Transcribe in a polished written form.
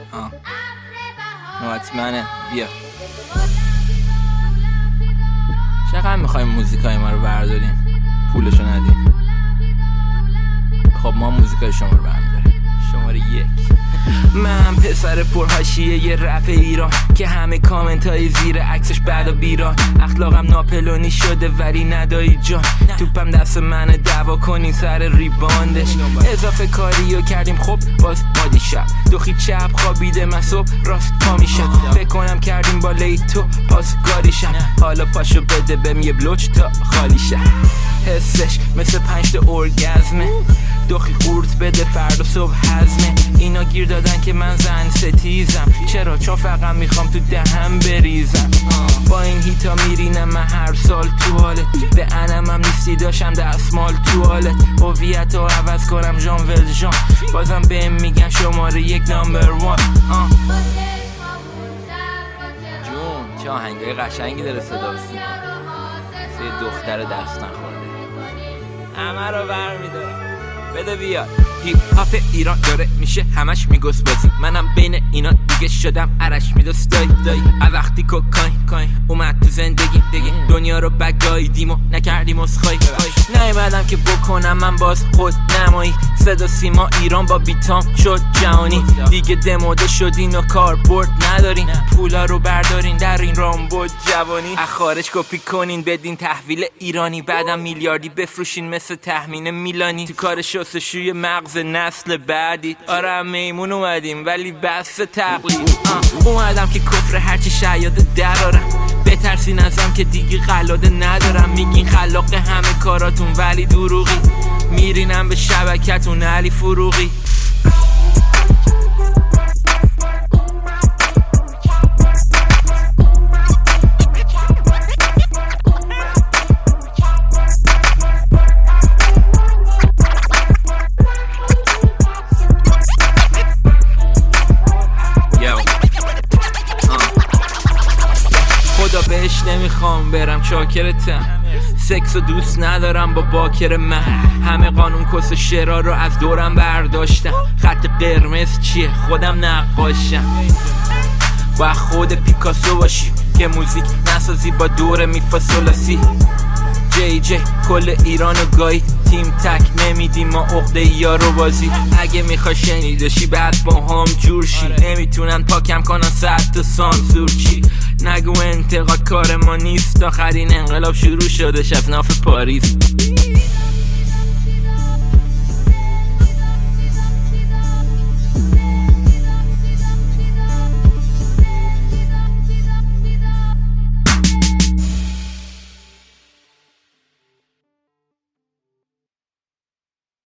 نوبت منه. بیا چقدر میخوایم موزیکای ما رو برداریم پولشو ندیم؟ خب ما موزیکای شما رو برمیداریم. شماره 1. من پسر پرحاشیه یه رپ ایران که همه کامنت های زیر عکسش بعد و بیران. اخلاقم ناپلونی شده ولی ندایی جان. توپم دست منه دعوا کنین سر ریباندش. اضافه کاریو کردیم خب باز مادی شب. دوخی چپ خوابیده من صبح راست پا میشم. فکر کنم کردیم با لیتو پاسگاریشم. حالا پاشو بده بهم یه بلوچ تا خالی شم. حسش مثل 5 تا ارگزمه. دوخی قورت بده فردا صبح هضمه. اینا گیر دادن که من زن ستیزم. چرا؟ چون فقط میخوام تو دهم بریزم. با این هیتا میرینم من هر سال تو حالت. به انمم نیستی داشتم دستمال تو حالت. هویت رو عوض کنم ژان ولژان. بازم بهم میگن شماره 1 نمبر 1. جون چه آهنگای قشنگی داره صدا و سیما. مثل یه دختر دست نخورده همه رو برمیداره. بده بیاد. هیپ هاپ ایران داره میشه همش میگوس بازی. منم بین اینا دیگه شدم عرش میدوست دایی. وقتی کوکاین اومد تو زندگی دنیا رو بگاییدیم و نکردیم اسخای. نیومدم که بکنم من باز خود نمایی. صدا سیما ایران با بیتام شد جهانی. دیگه دموده شدین و کاربرد ندارین. پولا رو بردارین در این رامبو جوانی. از خارج کپی کنین بدین تحویل ایرانی. بعدم میلیاردی بفروشین مثل تخمین میلانی. تو کار شستشوی مغز نسل بعدی. آره میمون اومدیم ولی بس تقلید. اومدم که کفر هرچی شیاده درارم. بترسین ازم که دیگه قلاده ندارم. میگین خلاق همه کاراتون ولی دروغی. میرینم به شبکتون علی فروغی. خدا بهش نمیخوام برم چاکرتم. سکس و دوست ندارم با باکر من. همه قانون کس شرا رو از دورم برداشتم. خط قرمز چیه؟ خودم نقاشم. با خود پیکاسو باشی که موزیک نسازی با دور میفاسولاسی. جی کل ایرانو گای تیم تک نمیدیم ما عقده یارو بازی. اگه میخوای شنیدشی بعد با هم جور شی. نمیتونن پاکم کنن 100 تا سانسور چی. نگو انتقاد کار ما نیست. آخرین انقلاب شروع شدش از ناف پاریس.